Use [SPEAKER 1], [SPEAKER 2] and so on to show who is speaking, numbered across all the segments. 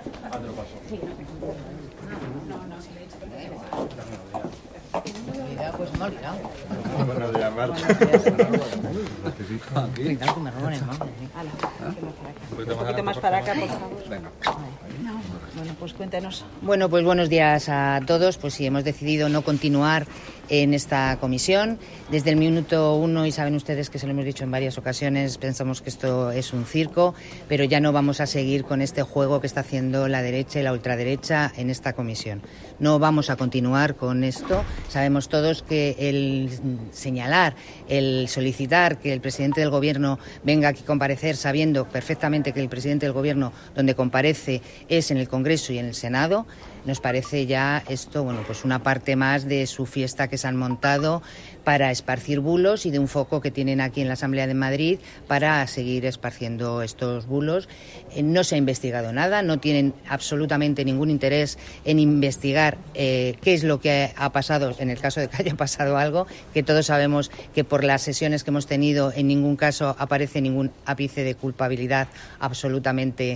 [SPEAKER 1] Pues me he olvidado.
[SPEAKER 2] Buenos días, Marta.
[SPEAKER 1] Cuidado que me roban el móvil.
[SPEAKER 3] Un poquito más para acá, por favor.
[SPEAKER 2] Venga.
[SPEAKER 3] Bueno, pues cuéntanos.
[SPEAKER 1] Bueno, pues buenos días a todos. Pues sí, hemos decidido no continuar en esta comisión. Desde el minuto 1, y saben ustedes que se lo hemos dicho en varias ocasiones, pensamos que esto es un circo, pero ya no vamos a seguir con este juego que está haciendo la derecha y la ultraderecha en esta comisión. No vamos a continuar con esto. Sabemos todos que el señalar, el solicitar que el presidente del Gobierno venga aquí a comparecer, sabiendo perfectamente que el presidente del Gobierno donde comparece es en el Congreso y en el Senado, nos parece ya esto, bueno, pues una parte más de su fiesta que se han montado para esparcir bulos y de un foco que tienen aquí en la Asamblea de Madrid para seguir esparciendo estos bulos. No se ha investigado nada, no tienen absolutamente ningún interés en investigar qué es lo que ha pasado, en el caso de que haya pasado algo, que todos sabemos que por las sesiones que hemos tenido en ningún caso aparece ningún ápice de culpabilidad absolutamente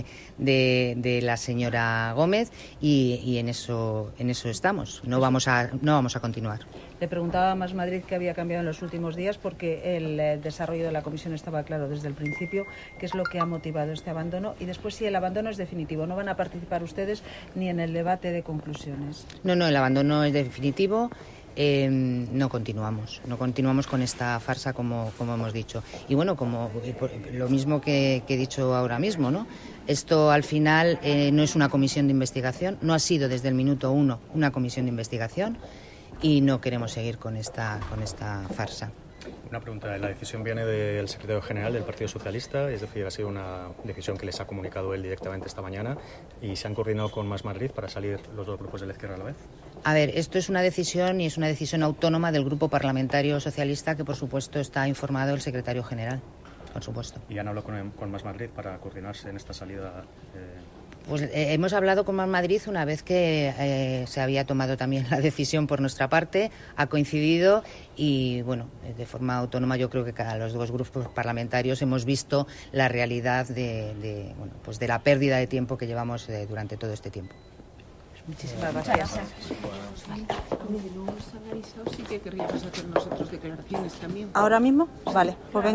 [SPEAKER 1] de la señora Gómez y en eso estamos. No vamos a continuar.
[SPEAKER 3] Le preguntaba a Más Madrid qué había cambiado en los últimos días, porque el desarrollo de la comisión estaba claro desde el principio, qué es lo que ha motivado este abandono, y después si el abandono es definitivo. ¿No van a participar ustedes ni en el debate de conclusiones?
[SPEAKER 1] No, el abandono es definitivo. No continuamos con esta farsa como hemos dicho. Y bueno, como lo mismo que he dicho ahora mismo, ¿no? Esto al final no es una comisión de investigación, no ha sido desde el minuto 1 una comisión de investigación y no queremos seguir con esta farsa.
[SPEAKER 4] Una pregunta, la decisión viene del secretario general del Partido Socialista, es decir, ha sido una decisión que les ha comunicado él directamente esta mañana, y se han coordinado con Más Madrid para salir los dos grupos de la izquierda a la vez.
[SPEAKER 1] A ver, esto es una decisión y es una decisión autónoma del Grupo Parlamentario Socialista, que por supuesto está informado el secretario general, por supuesto.
[SPEAKER 4] ¿Y han hablado con Más Madrid para coordinarse en esta salida?
[SPEAKER 1] Pues hemos hablado con Más Madrid una vez que se había tomado también la decisión por nuestra parte, ha coincidido y, bueno, de forma autónoma yo creo que cada los dos grupos parlamentarios hemos visto la realidad de la pérdida de tiempo que llevamos durante todo este tiempo.
[SPEAKER 3] Muchísimas gracias.
[SPEAKER 5] No nos han avisado, sí que querríamos hacer nosotros declaraciones también.
[SPEAKER 3] ¿Ahora mismo? Vale, pues venga.